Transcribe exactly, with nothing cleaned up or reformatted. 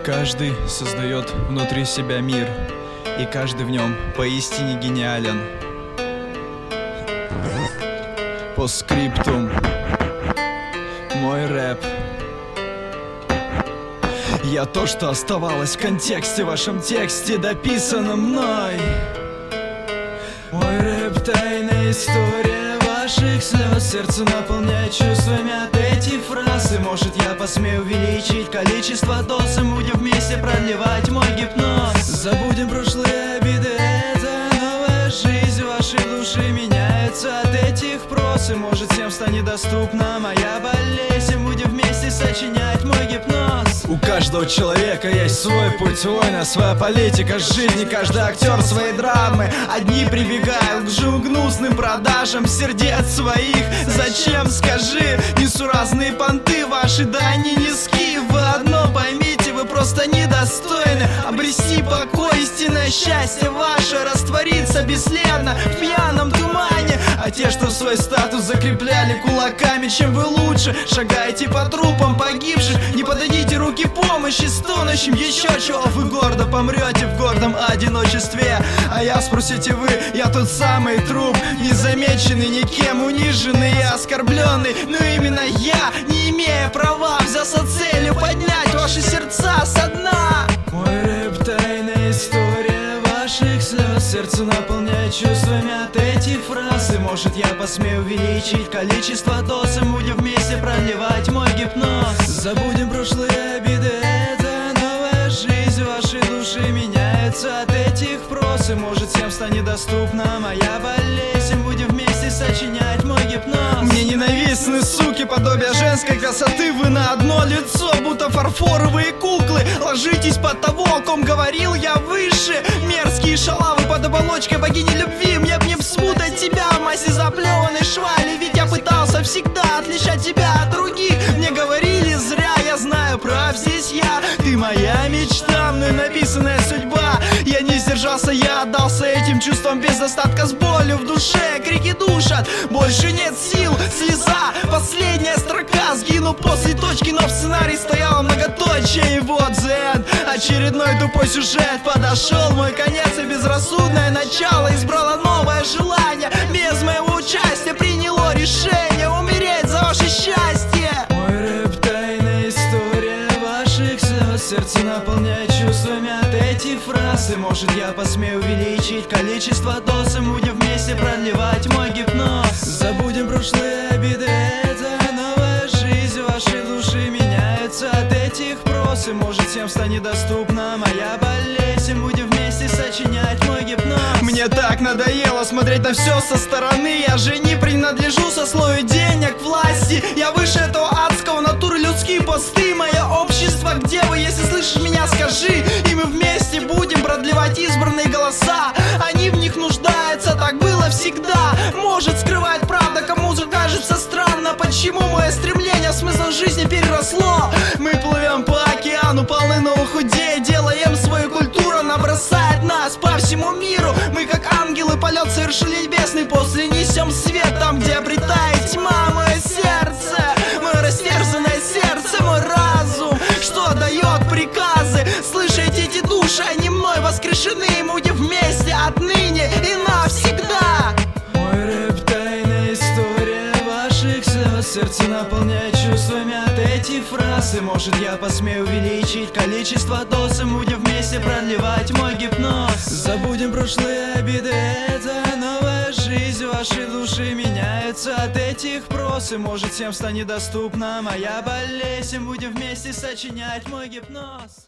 Каждый создает внутри себя мир, и каждый в нем поистине гениален. По скриптум. Мой рэп. Я то, что оставалось в контексте, в вашем тексте, дописанном мной. Мой рэп — тайная история ваших слез. Сердце наполняет чувствами от этих фраз. И может я посмею увеличить количество доз, и будем вместе продлевать мой гипноз. Забудем прошлые обиды, это новая жизнь вашей души меняется от этих прос. И может всем станет доступна моя болезнь, и будем вместе сочинять мой гипноз. У каждого человека есть свой путь воина, своя политика жизни, каждый актер своей драмы. Одни прибегают к живым гнусным продажам сердец своих. Зачем, скажи, несуразные понты ваши, да они низки. Вы одно поймите, вы просто недостойны обрести покой, истинное счастье ваше растворится бесследно в пьяном тумане. А те, что свой статус закрепляли кулаками, чем вы лучше шагаете по трупам погибших, не подадите руки помощи стонущим. Еще чего, вы гордо помрете в гордом одиночестве. А я, спросите вы, я тот самый труп, незамеченный никем, униженный и оскорбленный. Но именно я, не имея права, взялся целью поднять ваши сердца со дна. Мой рэп — тайная история ваших слез. Сердце наполняет чувствами от этих фраз. И может я посмею увеличить количество доз, и будем вместе продлевать мой гипноз. Забудем прошлые обиды, это новая жизнь вашей души меняется от этих прос. И может всем станет доступна моя болезнь, будем вместе сочинять мой гипноз. Мне ненавистны суки, подобие женской красоты. Вы на одно лицо, будто фарфоровые куклы. Ложитесь под того, о ком говорил я выше. Мерзкие шалавы под оболочкой богини любви. Мне б не спутать тебя в массе заплеванной швали, ведь я пытался всегда отличать тебя от других. Мне говорили зря, я знаю, прав здесь я. Ты моя мечта, мной написанная судьба. Я не сдержался, я отдался этим чувствам без остатка, с болью в душе. Крики душат, больше нет сил, слеза, последняя строка. Сгину после точки, но в сценарии стояло многоточие. И вот the end, очередной тупой сюжет. Подошел мой конец, и безрассудное начало избрало новое желание. Без моего участия приняло решение умереть за ваше счастье. Мой рэп — тайная история ваших слез. Сердце наполняет чувствами от этих фраз. И может я посмею увеличить количество доз, и будем вместе продлевать мой гипноз. Забудем прошлые обиды, это новая жизнь вашей души меняется от этих прос. И может всем станет доступна моя болезнь, будем вместе сочинять мой гипноз. Мне так надоело смотреть на все со стороны. Я же не принадлежу сословию денег, власти. Я выше этого адского, натуры людские посты. Мое общество, где вы, если слышишь меня, скажи. И мы вместе будем продлевать избранные голоса. Они в них нуждаются, так было всегда. Может скрывать правда, кому же кажется странно, почему мое стремление в смысл жизни переросло. Мы плывем по океану, полны новых идей. Делаем свою культуру, она бросает нас по всему миру. Мы как ангелы, полет совершили небесный. После несем свет там, где обретает тьма. Мое сердце, мое растерзанное сердце, мой разум, что дает приказы. Слышите эти души, они мной воскрешены. Будем вместе отныне и навсегда. Мой рэп — тайная история ваших слез. Сердце наполняет чувствами от этих фраз. И может я посмею увеличить количество доз, и будем вместе продлевать мой гипноз. Забудем прошлые обиды, это новая жизнь вашей души меняется от этих прос. И может всем станет доступна моя болезнь, будем вместе сочинять мой гипноз.